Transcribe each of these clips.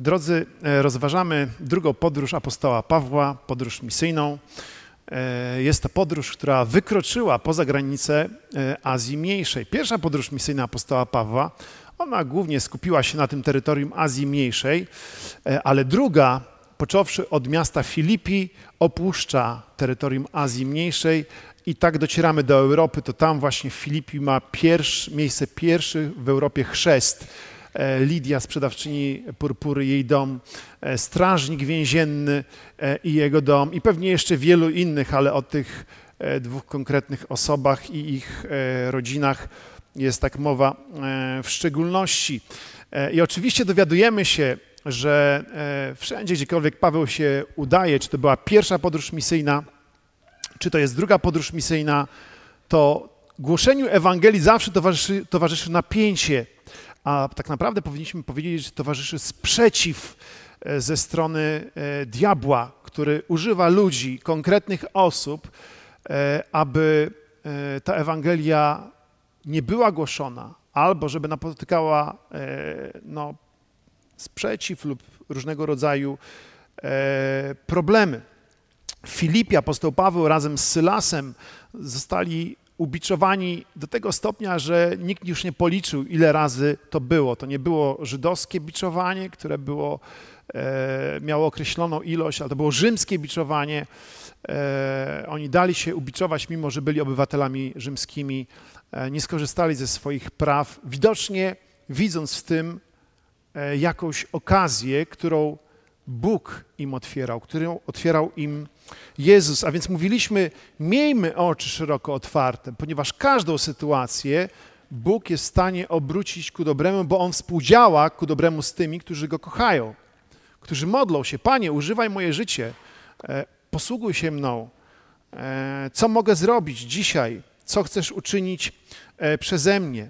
Drodzy, rozważamy drugą podróż apostoła Pawła, podróż misyjną. Jest to podróż, która wykroczyła poza granice Azji Mniejszej. Pierwsza podróż misyjna apostoła Pawła, ona głównie skupiła się na tym terytorium Azji Mniejszej, ale druga, począwszy od miasta Filipi, opuszcza terytorium Azji Mniejszej i tak docieramy do Europy. To tam właśnie w Filipi ma miejsce pierwszy w Europie chrzest. Lidia, sprzedawczyni purpury, jej dom, strażnik więzienny i jego dom i pewnie jeszcze wielu innych, ale o tych dwóch konkretnych osobach i ich rodzinach jest tak mowa w szczególności. I oczywiście dowiadujemy się, że wszędzie, gdziekolwiek Paweł się udaje, czy to była pierwsza podróż misyjna, czy to jest druga podróż misyjna, to głoszeniu Ewangelii zawsze towarzyszy napięcie, a tak naprawdę powinniśmy powiedzieć, że towarzyszy sprzeciw ze strony diabła, który używa ludzi, konkretnych osób, aby ta Ewangelia nie była głoszona, albo żeby napotykała sprzeciw lub różnego rodzaju problemy. W Filipie apostoł Paweł razem z Sylasem zostali ubiczowani do tego stopnia, że nikt już nie policzył, ile razy to było. To nie było żydowskie biczowanie, które miało określoną ilość, ale to było rzymskie biczowanie. Oni dali się ubiczować, mimo że byli obywatelami rzymskimi, nie skorzystali ze swoich praw, widocznie widząc w tym jakąś okazję, którą Bóg im otwierał, którą otwierał im Jezus. A więc mówiliśmy, miejmy oczy szeroko otwarte, ponieważ każdą sytuację Bóg jest w stanie obrócić ku dobremu, bo On współdziała ku dobremu z tymi, którzy Go kochają, którzy modlą się: Panie, używaj moje życie, posługuj się mną, co mogę zrobić dzisiaj, co chcesz uczynić przeze mnie.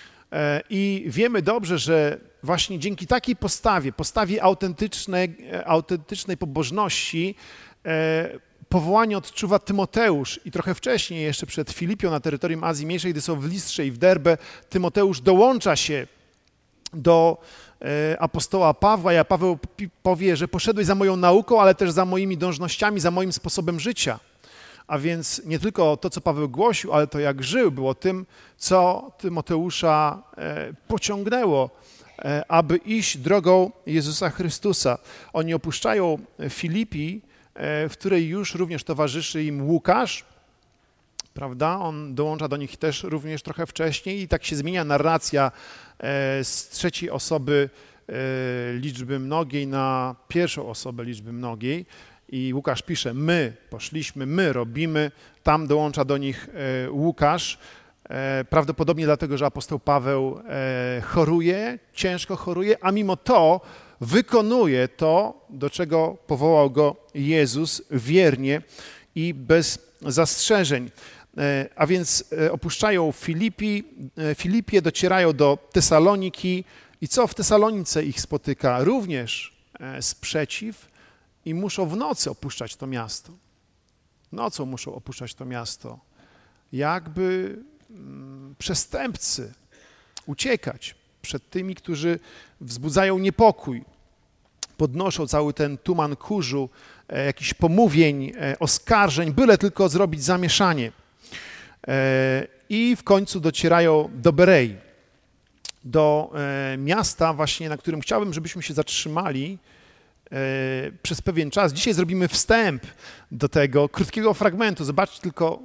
I wiemy dobrze, że właśnie dzięki takiej postawie autentycznej pobożności powołanie odczuwa Tymoteusz i trochę wcześniej, jeszcze przed Filipią na terytorium Azji Mniejszej, gdy są w Listrze i w Derbe, Tymoteusz dołącza się do apostoła Pawła, a Paweł powie, że poszedłeś za moją nauką, ale też za moimi dążnościami, za moim sposobem życia. A więc nie tylko to, co Paweł głosił, ale to, jak żył, było tym, co Tymoteusza pociągnęło, aby iść drogą Jezusa Chrystusa. Oni opuszczają Filipi, w której już również towarzyszy im Łukasz, prawda? On dołącza do nich też również trochę wcześniej i tak się zmienia narracja z trzeciej osoby liczby mnogiej na pierwszą osobę liczby mnogiej. I Łukasz pisze: my poszliśmy, my robimy, tam dołącza do nich Łukasz, prawdopodobnie dlatego, że apostoł Paweł choruje, ciężko choruje, a mimo to wykonuje to, do czego powołał go Jezus wiernie i bez zastrzeżeń. A więc opuszczają Filipię, docierają do Tesaloniki i co w Tesalonice ich spotyka? Również sprzeciw i muszą w nocy opuszczać to miasto. Nocą muszą opuszczać to miasto. Jakby przestępcy uciekać przed tymi, którzy wzbudzają niepokój, podnoszą cały ten tuman kurzu, jakichś pomówień, oskarżeń, byle tylko zrobić zamieszanie. I w końcu docierają do Berei, do miasta właśnie, na którym chciałbym, żebyśmy się zatrzymali przez pewien czas. Dzisiaj zrobimy wstęp do tego krótkiego fragmentu. Zobaczcie tylko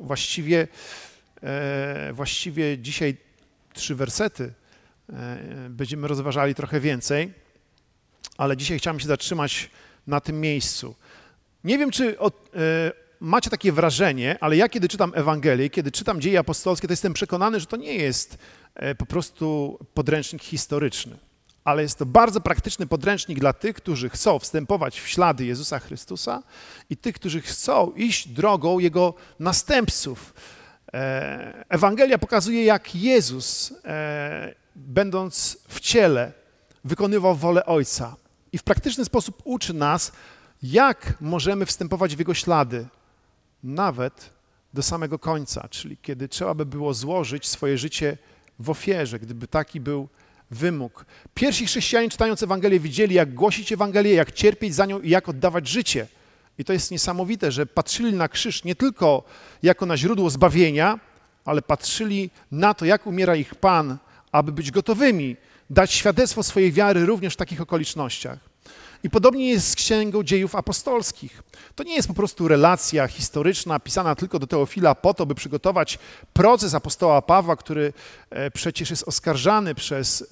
właściwie dzisiaj 3 wersety. Będziemy rozważali trochę więcej, ale dzisiaj chciałem się zatrzymać na tym miejscu. Nie wiem, czy macie takie wrażenie, ale ja kiedy czytam Ewangelię, kiedy czytam Dzieje Apostolskie, to jestem przekonany, że to nie jest po prostu podręcznik historyczny, ale jest to bardzo praktyczny podręcznik dla tych, którzy chcą wstępować w ślady Jezusa Chrystusa i tych, którzy chcą iść drogą Jego następców. Ewangelia pokazuje, jak Jezus, będąc w ciele, wykonywał wolę Ojca i w praktyczny sposób uczy nas, jak możemy wstępować w Jego ślady, nawet do samego końca, czyli kiedy trzeba by było złożyć swoje życie w ofierze, gdyby taki był wymóg. Pierwsi chrześcijanie, czytając Ewangelię, widzieli, jak głosić Ewangelię, jak cierpieć za nią i jak oddawać życie. I to jest niesamowite, że patrzyli na krzyż nie tylko jako na źródło zbawienia, ale patrzyli na to, jak umiera ich Pan, aby być gotowymi dać świadectwo swojej wiary również w takich okolicznościach. I podobnie jest z Księgą Dziejów Apostolskich. To nie jest po prostu relacja historyczna pisana tylko do Teofila po to, by przygotować proces apostoła Pawła, który przecież jest oskarżany przez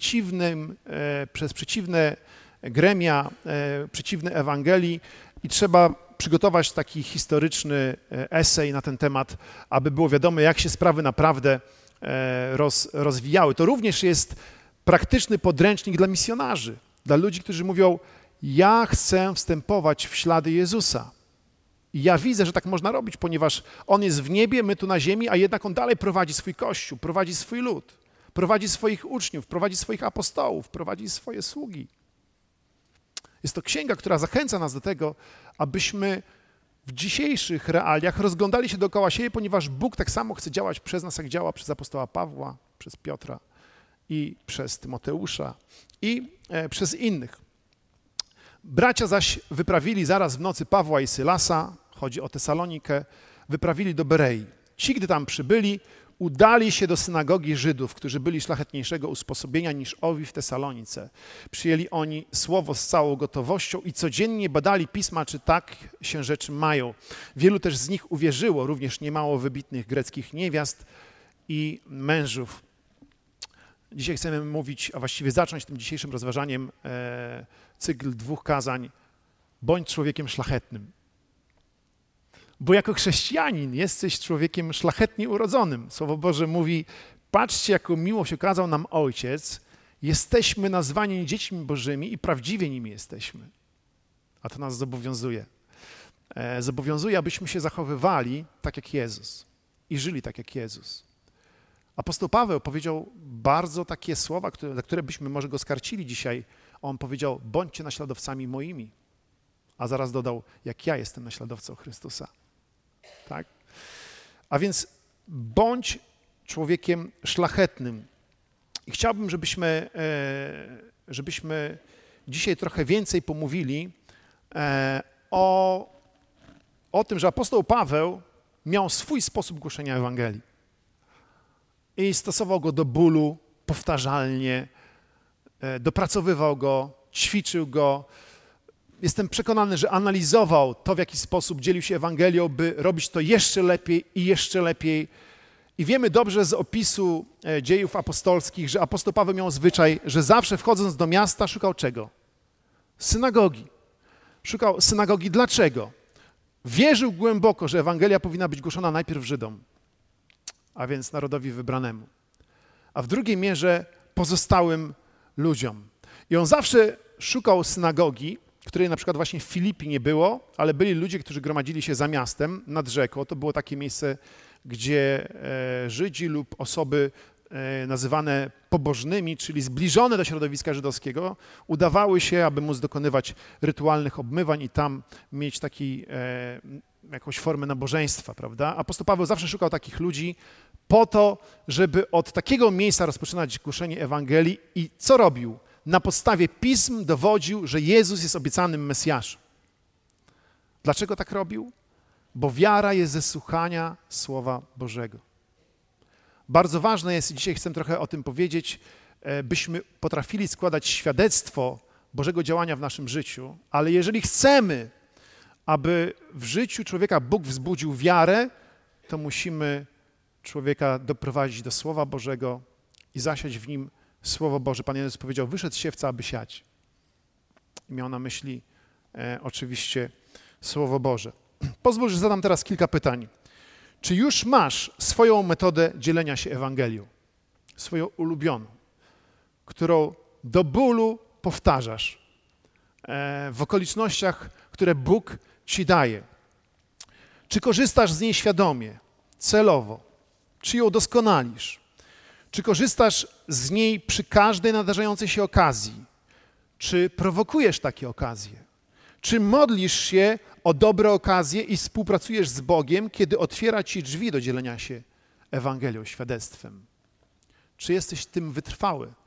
przeciwne gremia, przeciwne Ewangelii i trzeba przygotować taki historyczny esej na ten temat, aby było wiadomo, jak się sprawy naprawdę rozwijały. To również jest praktyczny podręcznik dla misjonarzy, dla ludzi, którzy mówią: ja chcę wstępować w ślady Jezusa. I ja widzę, że tak można robić, ponieważ On jest w niebie, my tu na ziemi, a jednak On dalej prowadzi swój Kościół, prowadzi swój lud, prowadzi swoich uczniów, prowadzi swoich apostołów, prowadzi swoje sługi. Jest to księga, która zachęca nas do tego, abyśmy w dzisiejszych realiach rozglądali się dookoła siebie, ponieważ Bóg tak samo chce działać przez nas, jak działa przez apostoła Pawła, przez Piotra i przez Tymoteusza i przez innych. Bracia zaś wyprawili zaraz w nocy Pawła i Sylasa, chodzi o Tesalonikę, wyprawili do Berei. Ci, gdy tam przybyli, udali się do synagogi Żydów, którzy byli szlachetniejszego usposobienia niż owi w Tesalonice. Przyjęli oni słowo z całą gotowością i codziennie badali pisma, czy tak się rzeczy mają. Wielu też z nich uwierzyło, również niemało wybitnych greckich niewiast i mężów. Dzisiaj chcemy mówić, a właściwie zacząć tym dzisiejszym rozważaniem cykl 2 kazań: bądź człowiekiem szlachetnym. Bo jako chrześcijanin jesteś człowiekiem szlachetnie urodzonym. Słowo Boże mówi: patrzcie, jaką miłość okazał nam Ojciec, jesteśmy nazwani dziećmi Bożymi i prawdziwie nimi jesteśmy. A to nas zobowiązuje. Zobowiązuje, abyśmy się zachowywali tak jak Jezus i żyli tak jak Jezus. Apostoł Paweł powiedział bardzo takie słowa, za które byśmy może go skarcili dzisiaj. On powiedział: bądźcie naśladowcami moimi. A zaraz dodał: jak ja jestem naśladowcą Chrystusa. Tak? A więc bądź człowiekiem szlachetnym. I chciałbym, żebyśmy dzisiaj trochę więcej pomówili o tym, że apostoł Paweł miał swój sposób głoszenia Ewangelii. I stosował go do bólu powtarzalnie, dopracowywał go, ćwiczył go. Jestem przekonany, że analizował to, w jaki sposób dzielił się Ewangelią, by robić to jeszcze lepiej i jeszcze lepiej. I wiemy dobrze z opisu dziejów apostolskich, że apostoł Paweł miał zwyczaj, że zawsze wchodząc do miasta szukał czego? Synagogi. Szukał synagogi. Dlaczego? Wierzył głęboko, że Ewangelia powinna być głoszona najpierw Żydom, a więc narodowi wybranemu, a w drugiej mierze pozostałym ludziom. I on zawsze szukał synagogi, której na przykład właśnie w Filipii nie było, ale byli ludzie, którzy gromadzili się za miastem, nad rzeką. To było takie miejsce, gdzie Żydzi lub osoby nazywane pobożnymi, czyli zbliżone do środowiska żydowskiego, udawały się, aby móc dokonywać rytualnych obmywań i tam mieć jakąś formę nabożeństwa, prawda? Apostoł Paweł zawsze szukał takich ludzi po to, żeby od takiego miejsca rozpoczynać głoszenie Ewangelii. I co robił? Na podstawie pism dowodził, że Jezus jest obiecanym Mesjaszem. Dlaczego tak robił? Bo wiara jest ze słuchania Słowa Bożego. Bardzo ważne jest, i dzisiaj chcę trochę o tym powiedzieć, byśmy potrafili składać świadectwo Bożego działania w naszym życiu, ale jeżeli chcemy, aby w życiu człowieka Bóg wzbudził wiarę, to musimy człowieka doprowadzić do Słowa Bożego i zasiać w nim Słowo Boże. Pan Jezus powiedział: wyszedł siewca, aby siać. I miał na myśli oczywiście Słowo Boże. Pozwól, że zadam teraz kilka pytań. Czy już masz swoją metodę dzielenia się Ewangelią? Swoją ulubioną, którą do bólu powtarzasz w okolicznościach, które Bóg ci daje. Czy korzystasz z niej świadomie, celowo? Czy ją doskonalisz? Czy korzystasz z niej przy każdej nadarzającej się okazji? Czy prowokujesz takie okazje? Czy modlisz się o dobre okazje i współpracujesz z Bogiem, kiedy otwiera ci drzwi do dzielenia się Ewangelią, świadectwem? Czy jesteś tym wytrwały?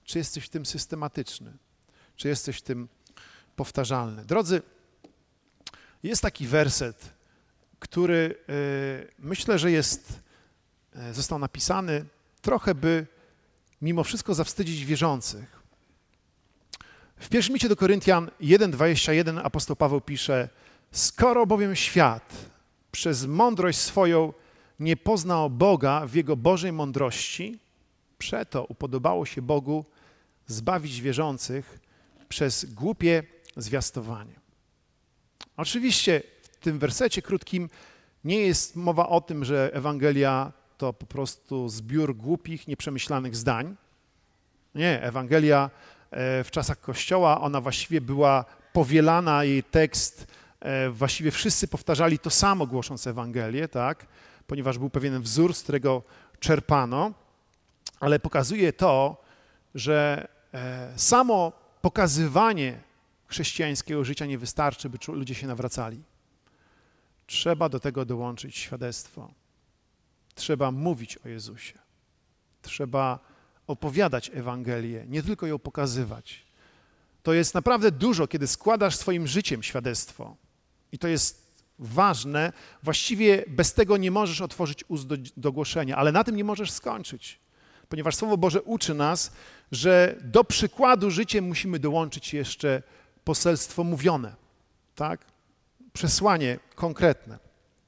czy jesteś w tym systematyczny, czy jesteś w tym powtarzalny. Drodzy, jest taki werset, który myślę, że został napisany trochę, by mimo wszystko zawstydzić wierzących. W pierwszym liście do Koryntian 1:21 apostoł Paweł pisze: skoro bowiem świat przez mądrość swoją nie poznał Boga w Jego Bożej mądrości, przeto upodobało się Bogu zbawić wierzących przez głupie zwiastowanie. Oczywiście w tym wersecie krótkim nie jest mowa o tym, że Ewangelia to po prostu zbiór głupich, nieprzemyślanych zdań. Nie, Ewangelia w czasach Kościoła, ona właściwie była powielana, jej tekst, właściwie wszyscy powtarzali to samo, głosząc Ewangelię, tak? Ponieważ był pewien wzór, z którego czerpano, ale pokazuje to, że samo pokazywanie chrześcijańskiego życia nie wystarczy, by ludzie się nawracali. Trzeba do tego dołączyć świadectwo. Trzeba mówić o Jezusie. Trzeba opowiadać Ewangelię, nie tylko ją pokazywać. To jest naprawdę dużo, kiedy składasz swoim życiem świadectwo. I to jest ważne. Właściwie bez tego nie możesz otworzyć ust do głoszenia, ale na tym nie możesz skończyć. Ponieważ Słowo Boże uczy nas, że do przykładu życiem musimy dołączyć jeszcze poselstwo mówione, tak? Przesłanie konkretne.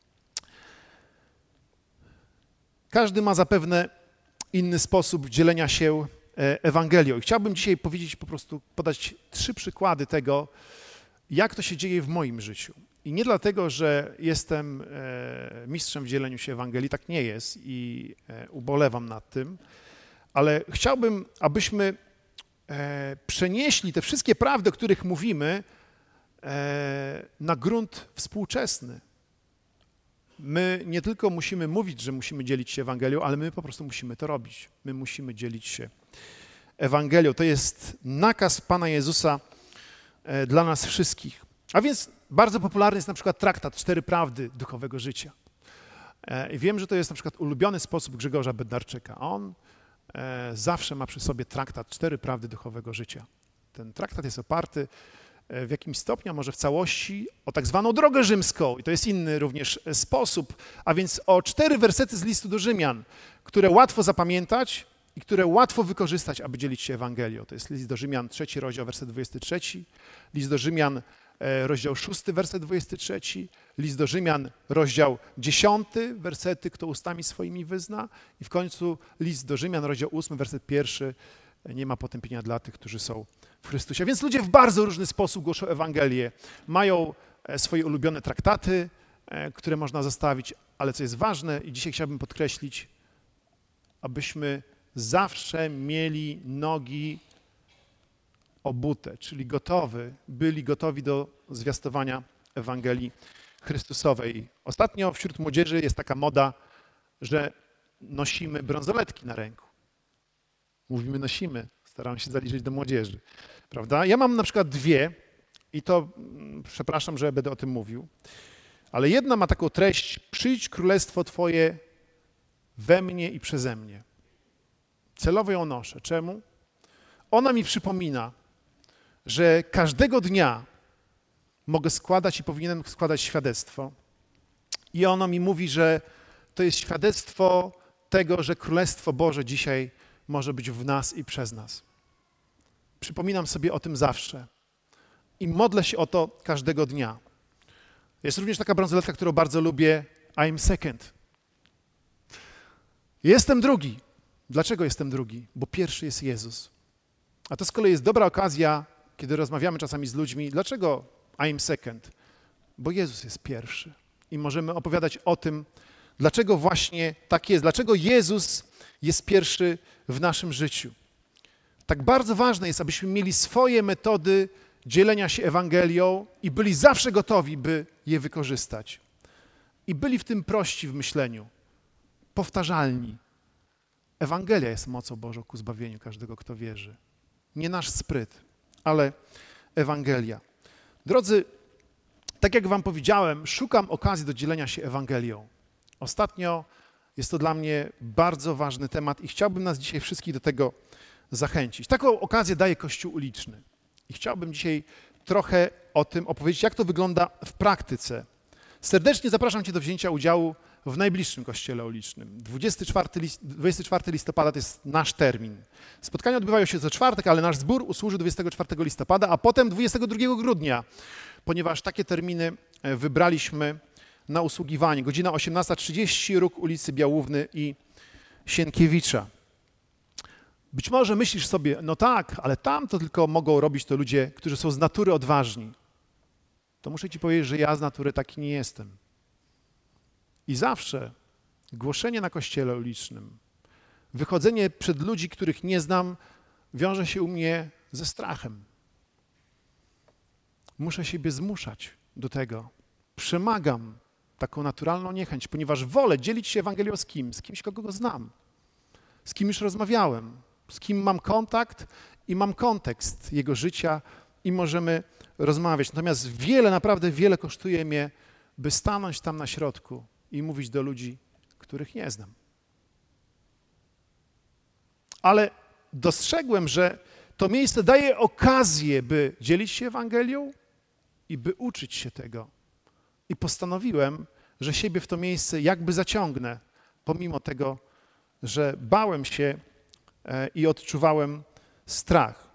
Każdy ma zapewne inny sposób dzielenia się Ewangelią. I chciałbym dzisiaj podać 3 przykłady tego, jak to się dzieje w moim życiu. I nie dlatego, że jestem mistrzem w dzieleniu się Ewangelii, tak nie jest i ubolewam nad tym, ale chciałbym, abyśmy przenieśli te wszystkie prawdy, o których mówimy, na grunt współczesny. My nie tylko musimy mówić, że musimy dzielić się Ewangelią, ale my po prostu musimy to robić. My musimy dzielić się Ewangelią. To jest nakaz Pana Jezusa dla nas wszystkich. A więc bardzo popularny jest na przykład traktat 4 prawdy duchowego życia. I wiem, że to jest na przykład ulubiony sposób Grzegorza Bednarczyka. On zawsze ma przy sobie traktat 4 prawdy duchowego życia. Ten traktat jest oparty w jakimś stopniu, a może w całości, o tak zwaną drogę rzymską. I to jest inny również sposób, a więc o 4 wersety z listu do Rzymian, które łatwo zapamiętać i które łatwo wykorzystać, aby dzielić się Ewangelią. To jest list do Rzymian, 3 rozdział, werset 23, list do Rzymian, rozdział 6, werset 23, list do Rzymian, rozdział 10, wersety, kto ustami swoimi wyzna, i w końcu list do Rzymian, rozdział 8, werset 1, nie ma potępienia dla tych, którzy są w Chrystusie. Więc ludzie w bardzo różny sposób głoszą Ewangelię. Mają swoje ulubione traktaty, które można zostawić, ale co jest ważne i dzisiaj chciałbym podkreślić, abyśmy zawsze mieli nogi obute, czyli byli gotowi do zwiastowania Ewangelii Chrystusowej. Ostatnio wśród młodzieży jest taka moda, że nosimy bransoletki na ręku. Mówimy nosimy, staram się zaliczyć do młodzieży, prawda? Ja mam na przykład 2 i to, przepraszam, że będę o tym mówił, ale jedna ma taką treść: przyjdź królestwo Twoje we mnie i przeze mnie. Celowo ją noszę. Czemu? Ona mi przypomina, że każdego dnia mogę składać i powinienem składać świadectwo. I ono mi mówi, że to jest świadectwo tego, że Królestwo Boże dzisiaj może być w nas i przez nas. Przypominam sobie o tym zawsze i modlę się o to każdego dnia. Jest również taka bransoletka, którą bardzo lubię, I'm second. Jestem drugi. Dlaczego jestem drugi? Bo pierwszy jest Jezus. A to z kolei jest dobra okazja, kiedy rozmawiamy czasami z ludźmi, dlaczego I'm second? Bo Jezus jest pierwszy. I możemy opowiadać o tym, dlaczego właśnie tak jest, dlaczego Jezus jest pierwszy w naszym życiu. Tak bardzo ważne jest, abyśmy mieli swoje metody dzielenia się Ewangelią i byli zawsze gotowi, by je wykorzystać. I byli w tym prości w myśleniu, powtarzalni. Ewangelia jest mocą Bożą ku zbawieniu każdego, kto wierzy. Nie nasz spryt, ale Ewangelia. Drodzy, tak jak wam powiedziałem, szukam okazji do dzielenia się Ewangelią. Ostatnio jest to dla mnie bardzo ważny temat i chciałbym nas dzisiaj wszystkich do tego zachęcić. Taką okazję daje Kościół uliczny. I chciałbym dzisiaj trochę o tym opowiedzieć, jak to wygląda w praktyce. Serdecznie zapraszam Cię do wzięcia udziału w najbliższym Kościele ulicznym. 24 listopada to jest nasz termin. Spotkania odbywają się co czwartek, ale nasz zbór usłuży 24 listopada, a potem 22 grudnia, ponieważ takie terminy wybraliśmy na usługiwanie. Godzina 18:30, róg ulicy Białówny i Sienkiewicza. Być może myślisz sobie, no tak, ale tam to tylko mogą robić to ludzie, którzy są z natury odważni. To muszę Ci powiedzieć, że ja z natury taki nie jestem. I zawsze głoszenie na kościele ulicznym, wychodzenie przed ludzi, których nie znam, wiąże się u mnie ze strachem. Muszę siebie zmuszać do tego. Przemagam taką naturalną niechęć, ponieważ wolę dzielić się Ewangelią z kim? Z kimś, kogo znam, z kim już rozmawiałem, z kim mam kontakt i mam kontekst jego życia i możemy rozmawiać. Natomiast naprawdę wiele kosztuje mnie, by stanąć tam na środku i mówić do ludzi, których nie znam. Ale dostrzegłem, że to miejsce daje okazję, by dzielić się Ewangelią i by uczyć się tego. I postanowiłem, że siebie w to miejsce jakby zaciągnę, pomimo tego, że bałem się i odczuwałem strach.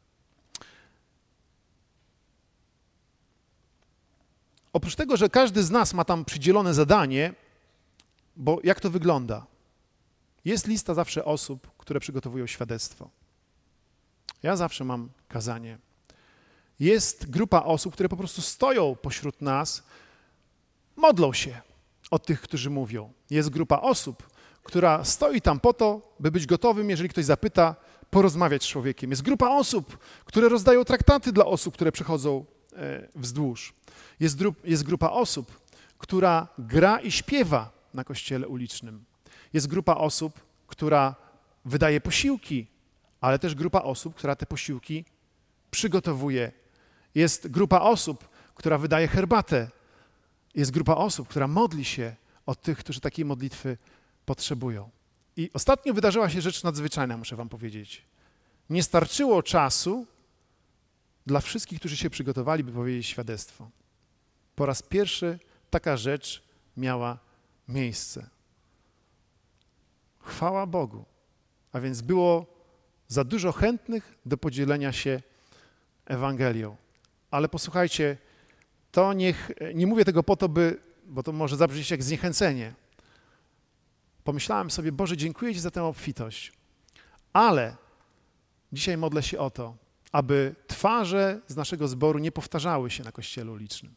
Oprócz tego, że każdy z nas ma tam przydzielone zadanie, bo jak to wygląda? Jest lista zawsze osób, które przygotowują świadectwo. Ja zawsze mam kazanie. Jest grupa osób, które po prostu stoją pośród nas, modlą się o tych, którzy mówią. Jest grupa osób, która stoi tam po to, by być gotowym, jeżeli ktoś zapyta, porozmawiać z człowiekiem. Jest grupa osób, które rozdają traktaty dla osób, które przechodzą wzdłuż. Jest grupa osób, która gra i śpiewa na kościele ulicznym. Jest grupa osób, która wydaje posiłki, ale też grupa osób, która te posiłki przygotowuje. Jest grupa osób, która wydaje herbatę. Jest grupa osób, która modli się o tych, którzy takiej modlitwy potrzebują. I ostatnio wydarzyła się rzecz nadzwyczajna, muszę wam powiedzieć. Nie starczyło czasu dla wszystkich, którzy się przygotowali, by powiedzieć świadectwo. Po raz pierwszy taka rzecz miała miejsce. Chwała Bogu. A więc było za dużo chętnych do podzielenia się Ewangelią. Ale posłuchajcie, nie mówię tego po to, bo to może zabrzmieć jak zniechęcenie. Pomyślałem sobie, Boże, dziękuję Ci za tę obfitość, ale dzisiaj modlę się o to, aby twarze z naszego zboru nie powtarzały się na kościele ulicznym.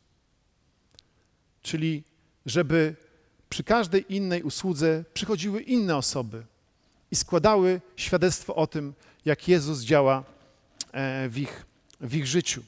Czyli żeby przy każdej innej usłudze przychodziły inne osoby i składały świadectwo o tym, jak Jezus działa w ich życiu.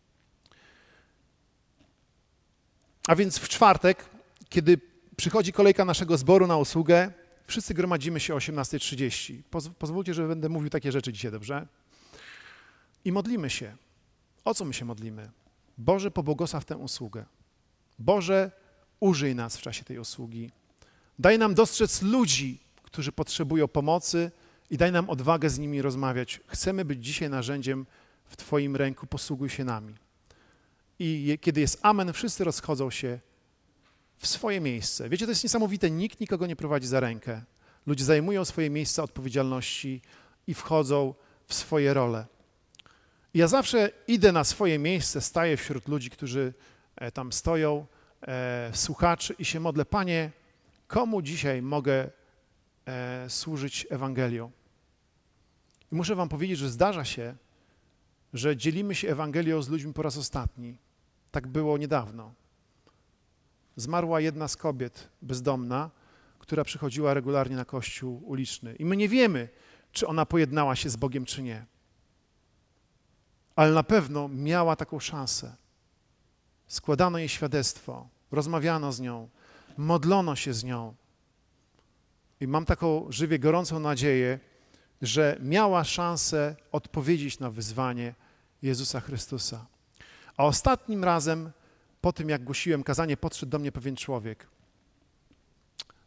A więc w czwartek, kiedy przychodzi kolejka naszego zboru na usługę, wszyscy gromadzimy się o 18:30. Pozwólcie, że będę mówił takie rzeczy dzisiaj, dobrze? I modlimy się. O co my się modlimy? Boże, pobłogosław tę usługę. Boże, użyj nas w czasie tej usługi. Daj nam dostrzec ludzi, którzy potrzebują pomocy i daj nam odwagę z nimi rozmawiać. Chcemy być dzisiaj narzędziem w Twoim ręku, posługuj się nami. I kiedy jest amen, wszyscy rozchodzą się w swoje miejsce. Wiecie, to jest niesamowite, nikt nikogo nie prowadzi za rękę. Ludzie zajmują swoje miejsca odpowiedzialności i wchodzą w swoje role. I ja zawsze idę na swoje miejsce, staję wśród ludzi, którzy tam stoją, słuchaczy i się modlę, Panie, komu dzisiaj mogę służyć Ewangelią? I muszę wam powiedzieć, że zdarza się, że dzielimy się Ewangelią z ludźmi po raz ostatni. Tak było niedawno. Zmarła jedna z kobiet bezdomna, która przychodziła regularnie na kościół uliczny. I my nie wiemy, czy ona pojednała się z Bogiem, czy nie. Ale na pewno miała taką szansę. Składano jej świadectwo, rozmawiano z nią, modlono się z nią. I mam taką żywie gorącą nadzieję, że miała szansę odpowiedzieć na wyzwanie Jezusa Chrystusa. A ostatnim razem, po tym jak głosiłem kazanie, podszedł do mnie pewien człowiek.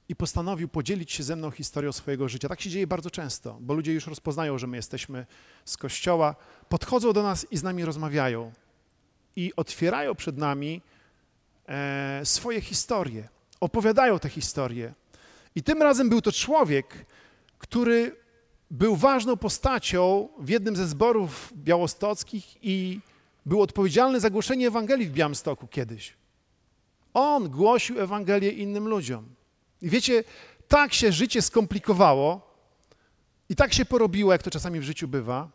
i postanowił podzielić się ze mną historią swojego życia. Tak się dzieje bardzo często, bo ludzie już rozpoznają, że my jesteśmy z Kościoła, podchodzą do nas i z nami rozmawiają i otwierają przed nami swoje historie, opowiadają te historie. I tym razem był to człowiek, który był ważną postacią w jednym ze zborów białostockich i był odpowiedzialny za głoszenie Ewangelii w Białymstoku kiedyś. On głosił Ewangelię innym ludziom. I wiecie, tak się życie skomplikowało i tak się porobiło, jak to czasami w życiu bywa.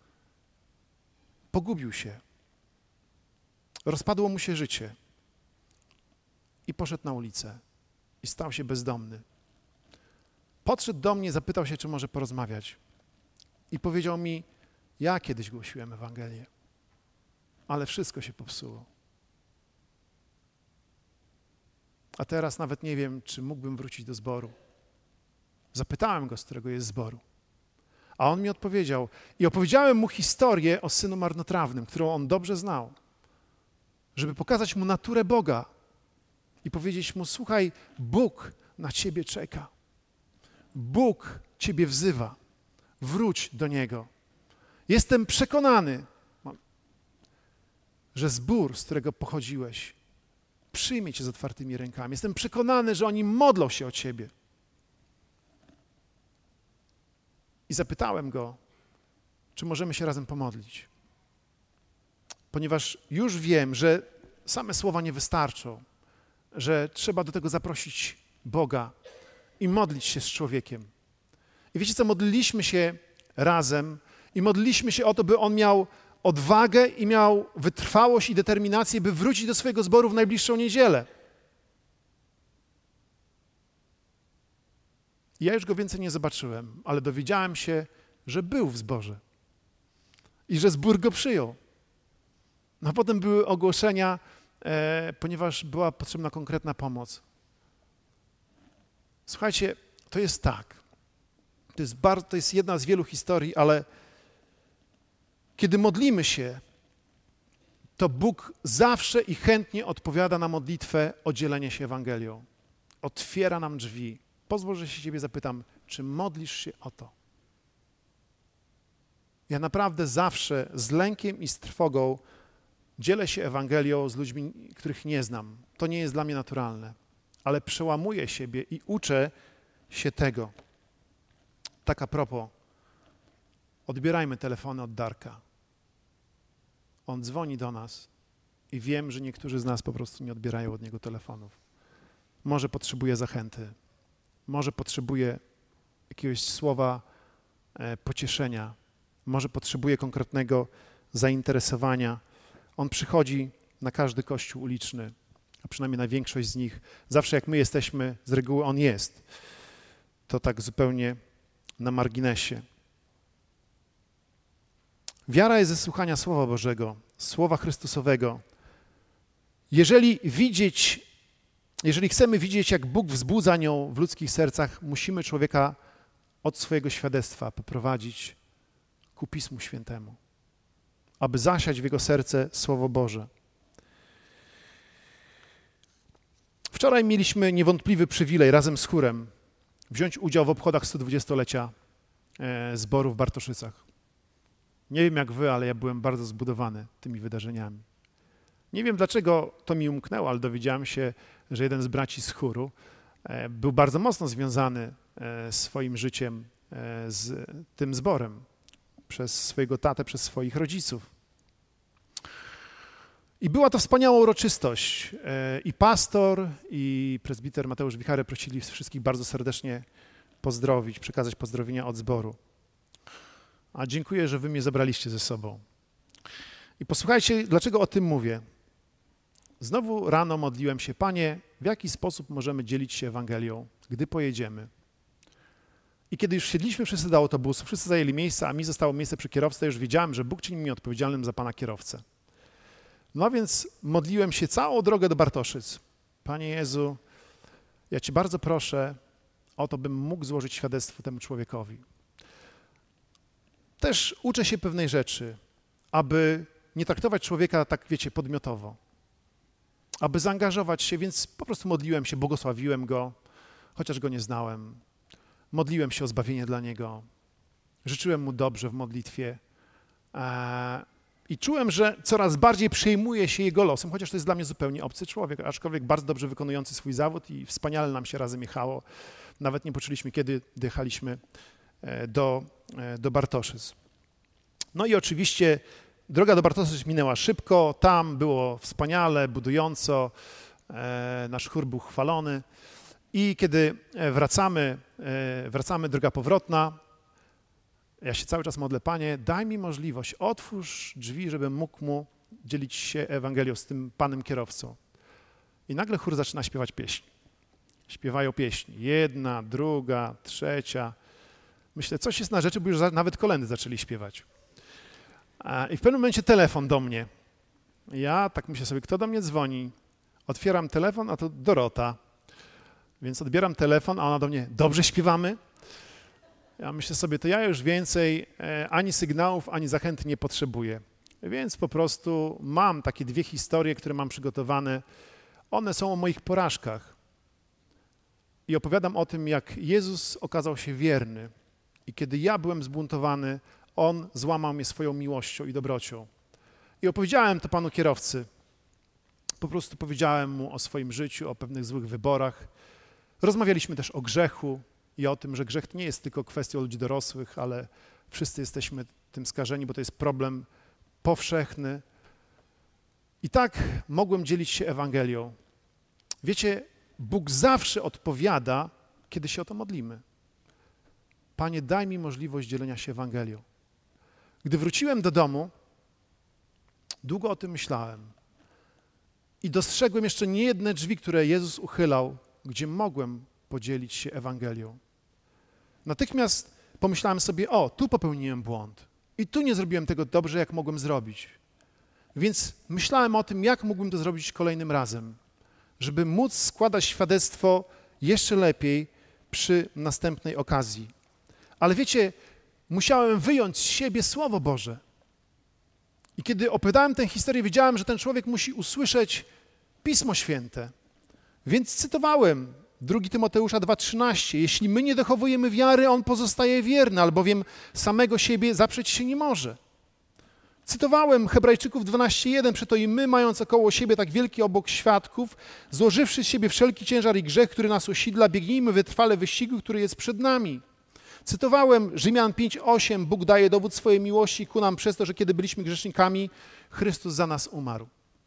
Pogubił się. Rozpadło mu się życie. I poszedł na ulicę. I stał się bezdomny. Podszedł do mnie, zapytał się, czy może porozmawiać. I powiedział mi, ja kiedyś głosiłem Ewangelię, ale wszystko się popsuło. A teraz nawet nie wiem, czy mógłbym wrócić do zboru. Zapytałem go, z którego jest zboru. A on mi odpowiedział. I opowiedziałem mu historię o synu marnotrawnym, którą on dobrze znał, żeby pokazać mu naturę Boga i powiedzieć mu, słuchaj, Bóg na ciebie czeka. Bóg ciebie wzywa. Wróć do Niego. Jestem przekonany, że zbór, z którego pochodziłeś, przyjmie cię z otwartymi rękami. Jestem przekonany, że oni modlą się o ciebie. I zapytałem go, czy możemy się razem pomodlić. Ponieważ już wiem, że same słowa nie wystarczą, że trzeba do tego zaprosić Boga i modlić się z człowiekiem. I wiecie co, modliliśmy się razem i modliliśmy się o to, by on miał odwagę i miał wytrwałość i determinację, by wrócić do swojego zboru w najbliższą niedzielę. Ja już go więcej nie zobaczyłem, ale dowiedziałem się, że był w zborze i że zbór go przyjął. No a potem były ogłoszenia, ponieważ była potrzebna konkretna pomoc. Słuchajcie, to jest tak. To jest jedna z wielu historii, ale kiedy modlimy się, to Bóg zawsze i chętnie odpowiada na modlitwę o dzielenie się Ewangelią. Otwiera nam drzwi. Pozwól, że się ciebie zapytam, czy modlisz się o to? Ja naprawdę zawsze z lękiem i z trwogą dzielę się Ewangelią z ludźmi, których nie znam. To nie jest dla mnie naturalne, ale przełamuję siebie i uczę się tego. Tak a propos, odbierajmy telefony od Darka. On dzwoni do nas i wiem, że niektórzy z nas po prostu nie odbierają od niego telefonów. Może potrzebuje zachęty, może potrzebuje jakiegoś słowa pocieszenia, może potrzebuje konkretnego zainteresowania. On przychodzi na każdy kościół uliczny, a przynajmniej na większość z nich. Zawsze jak my jesteśmy, z reguły on jest. To tak zupełnie na marginesie. Wiara jest ze słuchania Słowa Bożego, Słowa Chrystusowego. Jeżeli chcemy widzieć, jak Bóg wzbudza nią w ludzkich sercach, musimy człowieka od swojego świadectwa poprowadzić ku Pismu Świętemu, aby zasiać w jego serce Słowo Boże. Wczoraj mieliśmy niewątpliwy przywilej razem z chórem wziąć udział w obchodach 120-lecia zboru w Bartoszycach. Nie wiem jak wy, ale ja byłem bardzo zbudowany tymi wydarzeniami. Nie wiem dlaczego to mi umknęło, ale dowiedziałem się, że jeden z braci z chóru był bardzo mocno związany swoim życiem z tym zborem przez swojego tatę, przez swoich rodziców. I była to wspaniała uroczystość. I pastor, i prezbiter Mateusz Wichary prosili wszystkich bardzo serdecznie pozdrowić, przekazać pozdrowienia od zboru. A dziękuję, że wy mnie zabraliście ze sobą. I posłuchajcie, dlaczego o tym mówię. Znowu rano modliłem się, Panie, w jaki sposób możemy dzielić się Ewangelią, gdy pojedziemy? I kiedy już siedliśmy wszyscy do autobusu, wszyscy zajęli miejsca, a mi zostało miejsce przy kierowcy, to już wiedziałem, że Bóg czyni mnie odpowiedzialnym za Pana kierowcę. No więc modliłem się całą drogę do Bartoszyc. Panie Jezu, ja Cię bardzo proszę o to, bym mógł złożyć świadectwo temu człowiekowi. Też uczę się pewnej rzeczy, aby nie traktować człowieka tak, wiecie, podmiotowo. Aby zaangażować się, więc po prostu modliłem się, błogosławiłem go, chociaż go nie znałem. Modliłem się o zbawienie dla niego. Życzyłem mu dobrze w modlitwie. I czułem, że coraz bardziej przejmuję się jego losem, chociaż to jest dla mnie zupełnie obcy człowiek, aczkolwiek bardzo dobrze wykonujący swój zawód i wspaniale nam się razem jechało. Nawet nie poczuliśmy, kiedy dojechaliśmy do Bartoszyc. No i oczywiście droga do Bartoszyc minęła szybko, tam było wspaniale, budująco, nasz chór był chwalony i kiedy wracamy droga powrotna, ja się cały czas modlę, Panie, daj mi możliwość, otwórz drzwi, żebym mógł mu dzielić się Ewangelią z tym panem kierowcą. I nagle chór zaczyna śpiewać pieśń. Śpiewają pieśni. Jedna, druga, trzecia. Myślę, coś jest na rzeczy, bo już nawet kolędy zaczęli śpiewać. I w pewnym momencie telefon do mnie. Ja tak myślę sobie, kto do mnie dzwoni? Otwieram telefon, a to Dorota. Więc odbieram telefon, a ona do mnie, dobrze śpiewamy? Ja myślę sobie, to ja już więcej ani sygnałów, ani zachęty nie potrzebuję. Więc po prostu mam takie dwie historie, które mam przygotowane. One są o moich porażkach. I opowiadam o tym, jak Jezus okazał się wierny. I kiedy ja byłem zbuntowany, On złamał mnie swoją miłością i dobrocią. I opowiedziałem to panu kierowcy. Po prostu powiedziałem mu o swoim życiu, o pewnych złych wyborach. Rozmawialiśmy też o grzechu i o tym, że grzech nie jest tylko kwestią ludzi dorosłych, ale wszyscy jesteśmy tym skażeni, bo to jest problem powszechny. I tak mogłem dzielić się Ewangelią. Wiecie, Bóg zawsze odpowiada, kiedy się o to modlimy. Panie, daj mi możliwość dzielenia się Ewangelią. Gdy wróciłem do domu, długo o tym myślałem i dostrzegłem jeszcze niejedne drzwi, które Jezus uchylał, gdzie mogłem podzielić się Ewangelią. Natychmiast pomyślałem sobie, tu popełniłem błąd i tu nie zrobiłem tego dobrze, jak mogłem zrobić. Więc myślałem o tym, jak mógłbym to zrobić kolejnym razem, żeby móc składać świadectwo jeszcze lepiej przy następnej okazji. Ale wiecie, musiałem wyjąć z siebie Słowo Boże. I kiedy opowiadałem tę historię, wiedziałem, że ten człowiek musi usłyszeć Pismo Święte. Więc cytowałem 2 Tymoteusza 2,13. Jeśli my nie dochowujemy wiary, on pozostaje wierny, albowiem samego siebie zaprzeć się nie może. Cytowałem Hebrajczyków 12,1. Przeto i my, mając około siebie tak wielki obok świadków, złożywszy z siebie wszelki ciężar i grzech, który nas usidla, biegnijmy wytrwale wyścigu, który jest przed nami. Cytowałem Rzymian 5,8. Bóg daje dowód swojej miłości ku nam przez to, że kiedy byliśmy grzesznikami, Chrystus za nas umarł.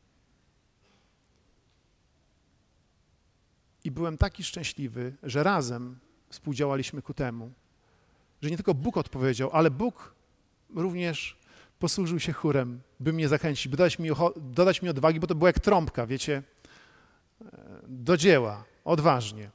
I byłem taki szczęśliwy, że razem współdziałaliśmy ku temu, że nie tylko Bóg odpowiedział, ale Bóg również posłużył się chórem, by mnie zachęcić, by dodać mi odwagi, bo to było jak trąbka, wiecie, do dzieła, odważnie.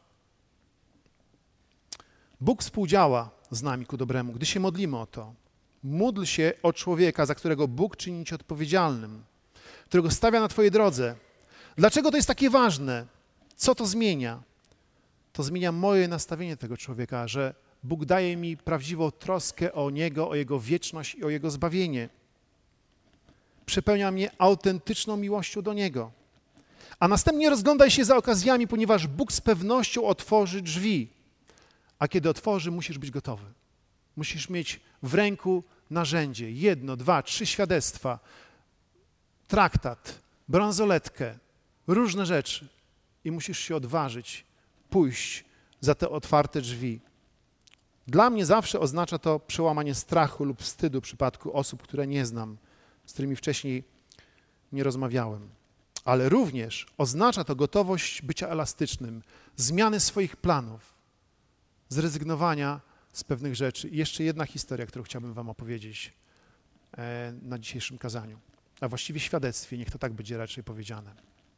Bóg współdziała z nami ku dobremu, gdy się modlimy o to. Módl się o człowieka, za którego Bóg czyni cię odpowiedzialnym, którego stawia na twojej drodze. Dlaczego to jest takie ważne? Co to zmienia? To zmienia moje nastawienie tego człowieka, że Bóg daje mi prawdziwą troskę o niego, o jego wieczność i o jego zbawienie. Przepełnia mnie autentyczną miłością do niego. A następnie rozglądaj się za okazjami, ponieważ Bóg z pewnością otworzy drzwi. A kiedy otworzy, musisz być gotowy. Musisz mieć w ręku narzędzie, 1, 2, 3 świadectwa, traktat, bransoletkę, różne rzeczy. I musisz się odważyć, pójść za te otwarte drzwi. Dla mnie zawsze oznacza to przełamanie strachu lub wstydu w przypadku osób, które nie znam, z którymi wcześniej nie rozmawiałem. Ale również oznacza to gotowość bycia elastycznym, zmiany swoich planów, zrezygnowania z pewnych rzeczy. I jeszcze jedna historia, którą chciałbym wam opowiedzieć na dzisiejszym kazaniu, a właściwie świadectwie, niech to tak będzie raczej powiedziane.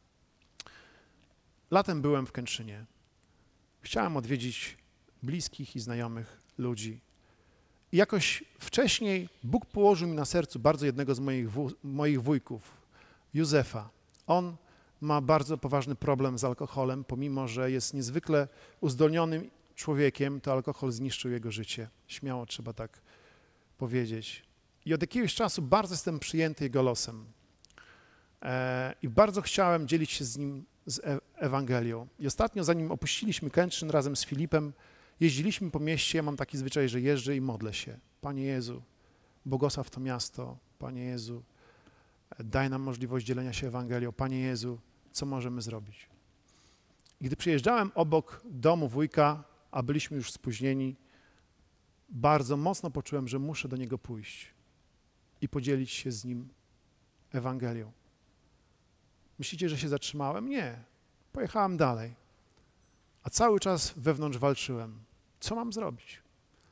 Latem byłem w Kętrzynie. Chciałem odwiedzić bliskich i znajomych ludzi. I jakoś wcześniej Bóg położył mi na sercu bardzo jednego z moich wujków, Józefa. On ma bardzo poważny problem z alkoholem, pomimo że jest niezwykle uzdolnionym człowiekiem, to alkohol zniszczył jego życie. Śmiało trzeba tak powiedzieć. I od jakiegoś czasu bardzo jestem przyjęty jego losem. I bardzo chciałem dzielić się z nim z Ewangelią. I ostatnio, zanim opuściliśmy Kętrzyn razem z Filipem, jeździliśmy po mieście. Ja mam taki zwyczaj, że jeżdżę i modlę się. Panie Jezu, błogosław to miasto. Panie Jezu, daj nam możliwość dzielenia się Ewangelią. Panie Jezu, co możemy zrobić? I gdy przyjeżdżałem obok domu wujka, a byliśmy już spóźnieni, bardzo mocno poczułem, że muszę do niego pójść i podzielić się z nim Ewangelią. Myślicie, że się zatrzymałem? Nie. Pojechałem dalej. A cały czas wewnątrz walczyłem. Co mam zrobić?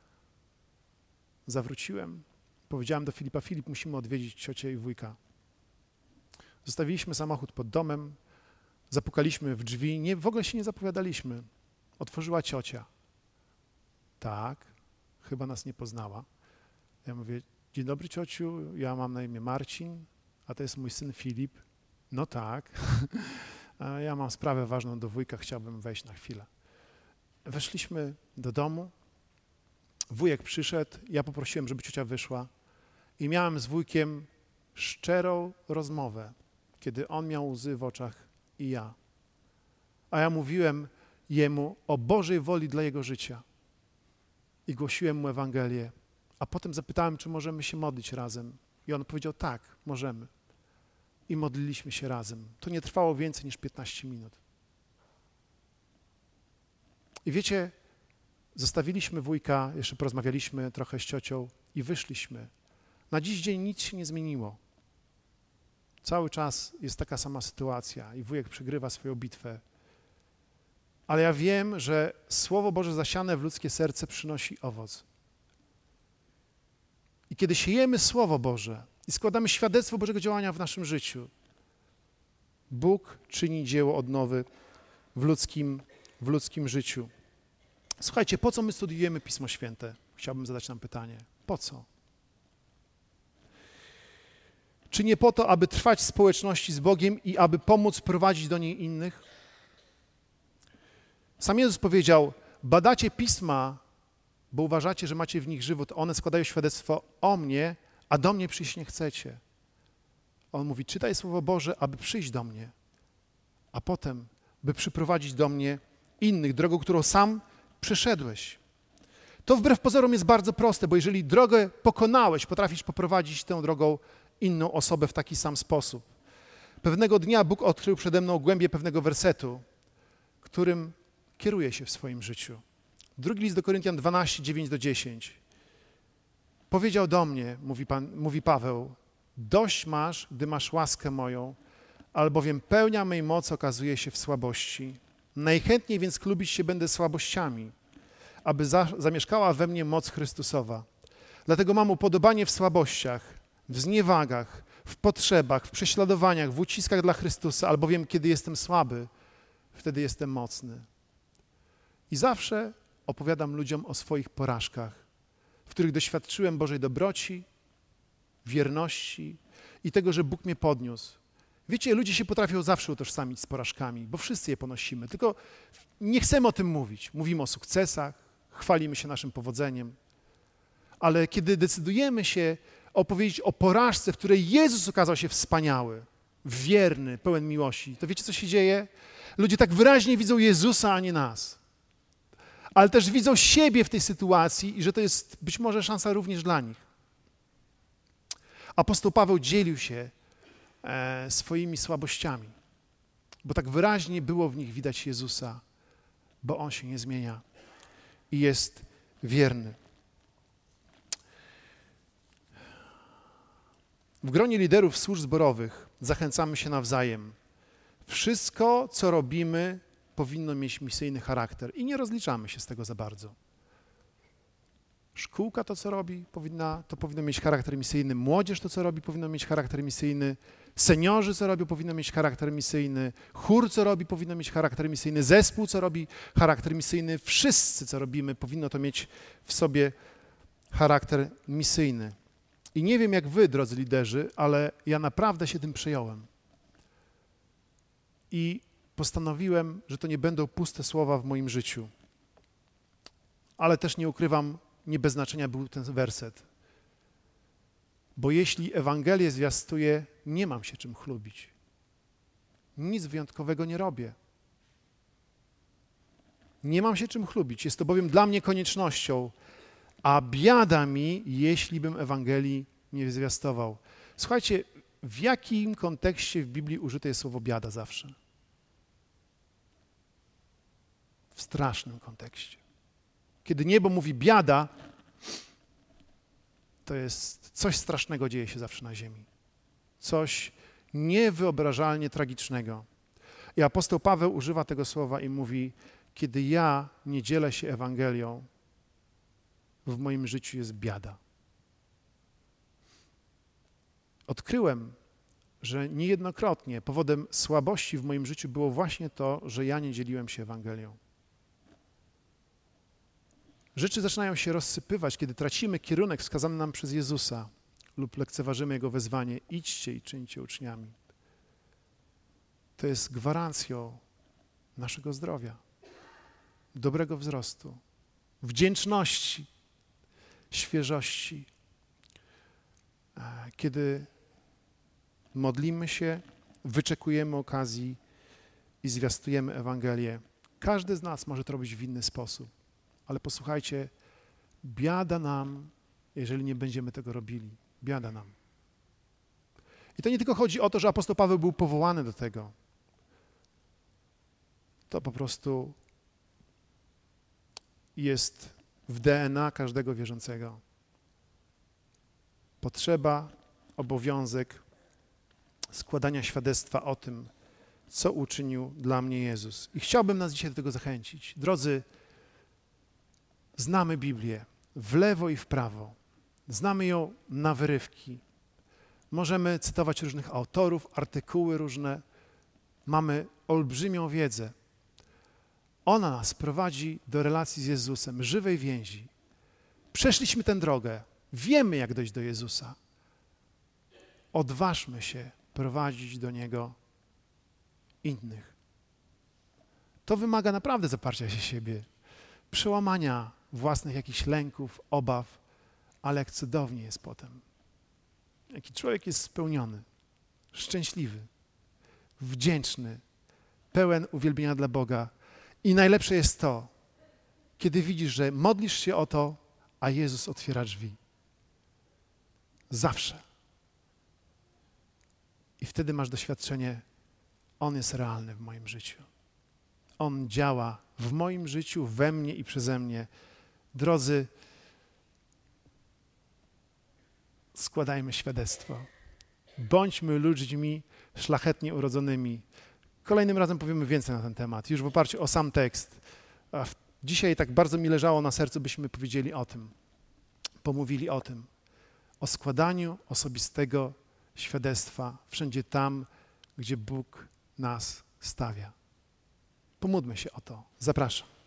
Zawróciłem. Powiedziałem do Filipa: Filip, musimy odwiedzić ciocię i wujka. Zostawiliśmy samochód pod domem, zapukaliśmy w drzwi, w ogóle się nie zapowiadaliśmy. Otworzyła ciocia. Tak, chyba nas nie poznała. Ja mówię: dzień dobry ciociu, ja mam na imię Marcin, a to jest mój syn Filip. No tak, ja mam sprawę ważną do wujka, chciałbym wejść na chwilę. Weszliśmy do domu, wujek przyszedł, ja poprosiłem, żeby ciocia wyszła i miałem z wujkiem szczerą rozmowę, kiedy on miał łzy w oczach i ja. A ja mówiłem jemu o Bożej woli dla jego życia i głosiłem mu Ewangelię, a potem zapytałem, czy możemy się modlić razem i on powiedział: tak, możemy. I modliliśmy się razem. To nie trwało więcej niż 15 minut. I wiecie, zostawiliśmy wujka, jeszcze porozmawialiśmy trochę z ciocią i wyszliśmy. Na dziś dzień nic się nie zmieniło. Cały czas jest taka sama sytuacja i wujek przegrywa swoją bitwę. Ale ja wiem, że Słowo Boże zasiane w ludzkie serce przynosi owoc. I kiedy siejemy Słowo Boże i składamy świadectwo Bożego działania w naszym życiu, Bóg czyni dzieło odnowy w ludzkim życiu. Słuchajcie, po co my studiujemy Pismo Święte? Chciałbym zadać nam pytanie. Po co? Czy nie po to, aby trwać w społeczności z Bogiem i aby pomóc prowadzić do niej innych? Sam Jezus powiedział: badacie Pisma, bo uważacie, że macie w nich żywot. One składają świadectwo o mnie, a do mnie przyjść nie chcecie. On mówi: czytaj Słowo Boże, aby przyjść do mnie, a potem, by przyprowadzić do mnie innych, drogą, którą sam przeszedłeś. To wbrew pozorom jest bardzo proste, bo jeżeli drogę pokonałeś, potrafisz poprowadzić tę drogą inną osobę w taki sam sposób. Pewnego dnia Bóg odkrył przede mną głębię pewnego wersetu, którym kieruje się w swoim życiu. Drugi list do Koryntian 12, 9-10. Powiedział do mnie, mówi Paweł: dość masz, gdy masz łaskę moją, albowiem pełnia mej mocy okazuje się w słabości. Najchętniej więc chlubić się będę słabościami, aby zamieszkała we mnie moc Chrystusowa. Dlatego mam upodobanie w słabościach, w zniewagach, w potrzebach, w prześladowaniach, w uciskach dla Chrystusa, albowiem kiedy jestem słaby, wtedy jestem mocny. I zawsze opowiadam ludziom o swoich porażkach, w których doświadczyłem Bożej dobroci, wierności i tego, że Bóg mnie podniósł. Wiecie, ludzie się potrafią zawsze utożsamić z porażkami, bo wszyscy je ponosimy, tylko nie chcemy o tym mówić. Mówimy o sukcesach, chwalimy się naszym powodzeniem, ale kiedy decydujemy się opowiedzieć o porażce, w której Jezus okazał się wspaniały, wierny, pełen miłości, to wiecie, co się dzieje? Ludzie tak wyraźnie widzą Jezusa, a nie nas. Ale też widzą siebie w tej sytuacji i że to jest być może szansa również dla nich. Apostoł Paweł dzielił się swoimi słabościami, bo tak wyraźnie było w nich widać Jezusa, bo On się nie zmienia i jest wierny. W gronie liderów służb zborowych zachęcamy się nawzajem. Wszystko, co robimy, powinno mieć misyjny charakter i nie rozliczamy się z tego za bardzo. Szkółka to, co robi, to powinno mieć charakter misyjny. Młodzież to, co robi, powinno mieć charakter misyjny. Seniorzy, co robią, powinno mieć charakter misyjny. Chór, co robi, powinno mieć charakter misyjny. Zespół, co robi, charakter misyjny. Wszyscy, co robimy, powinno to mieć w sobie charakter misyjny. I nie wiem, jak wy, drodzy liderzy, ale ja naprawdę się tym przejąłem. I postanowiłem, że to nie będą puste słowa w moim życiu. Ale też nie ukrywam, nie bez znaczenia był ten werset. Bo jeśli Ewangelię zwiastuję, nie mam się czym chlubić. Nic wyjątkowego nie robię. Nie mam się czym chlubić. Jest to bowiem dla mnie koniecznością, a biada mi, jeśli bym Ewangelii nie zwiastował. Słuchajcie, w jakim kontekście w Biblii użyte jest słowo biada zawsze? W strasznym kontekście. Kiedy niebo mówi biada, to jest coś strasznego dzieje się zawsze na ziemi. Coś niewyobrażalnie tragicznego. I apostoł Paweł używa tego słowa i mówi, kiedy ja nie dzielę się Ewangelią, w moim życiu jest biada. Odkryłem, że niejednokrotnie powodem słabości w moim życiu było właśnie to, że ja nie dzieliłem się Ewangelią. Rzeczy zaczynają się rozsypywać, kiedy tracimy kierunek wskazany nam przez Jezusa lub lekceważymy Jego wezwanie: idźcie i czyńcie uczniami. To jest gwarancją naszego zdrowia, dobrego wzrostu, wdzięczności, świeżości. Kiedy modlimy się, wyczekujemy okazji i zwiastujemy Ewangelię. Każdy z nas może to robić w inny sposób, ale posłuchajcie, biada nam, jeżeli nie będziemy tego robili. Biada nam. I to nie tylko chodzi o to, że apostoł Paweł był powołany do tego. To po prostu jest w DNA każdego wierzącego. Potrzeba, obowiązek składania świadectwa o tym, co uczynił dla mnie Jezus. I chciałbym nas dzisiaj do tego zachęcić. Drodzy, znamy Biblię w lewo i w prawo. Znamy ją na wyrywki. Możemy cytować różnych autorów, artykuły różne. Mamy olbrzymią wiedzę. Ona nas prowadzi do relacji z Jezusem, żywej więzi. Przeszliśmy tę drogę. Wiemy, jak dojść do Jezusa. Odważmy się prowadzić do Niego innych. To wymaga naprawdę zaparcia się siebie, przełamania własnych jakichś lęków, obaw, ale jak cudownie jest potem. Jaki człowiek jest spełniony, szczęśliwy, wdzięczny, pełen uwielbienia dla Boga. I najlepsze jest to, kiedy widzisz, że modlisz się o to, a Jezus otwiera drzwi. Zawsze. I wtedy masz doświadczenie, On jest realny w moim życiu. On działa w moim życiu, we mnie i przeze mnie. Drodzy, składajmy świadectwo. Bądźmy ludźmi szlachetnie urodzonymi. Kolejnym razem powiemy więcej na ten temat, już w oparciu o sam tekst. Dzisiaj tak bardzo mi leżało na sercu, byśmy powiedzieli o tym, pomówili o tym, o składaniu osobistego świadectwa wszędzie tam, gdzie Bóg nas stawia. Pomódlmy się o to. Zapraszam.